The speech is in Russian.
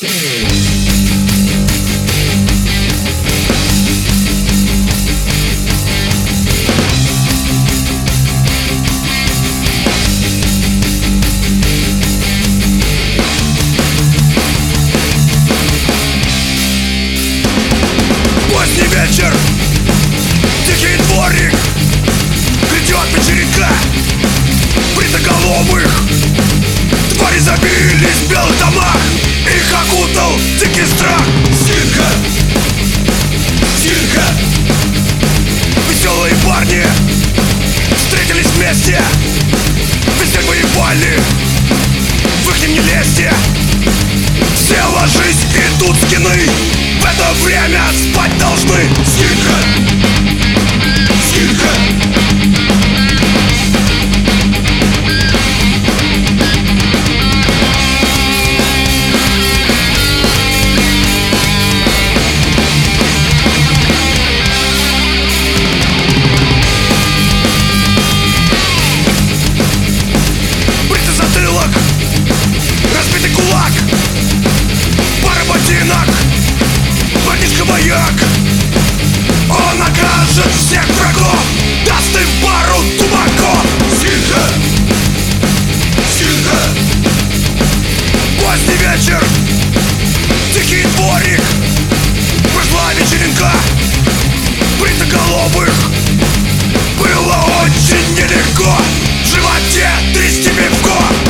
Поздний вечер, тихий дворик, грядет вечеринка бритоголовых. Твари забились в белых домах, их окутал дикий страх. Стирка, стирка. Веселые парни встретились вместе, везде воевали, в их не лезьте. Все ложись, идут скины, в это время спать должны. Стирка, стирка. Бритый затылок, разбитый кулак, пара ботинок, парнишка-вояк. Он накажет всех врагов, даст им пару тумаков. Стирка, стирка. Поздний вечер, тихий дворик, прошла вечеринка бритоголовых. Было очень нелегко в животе трясти пивко.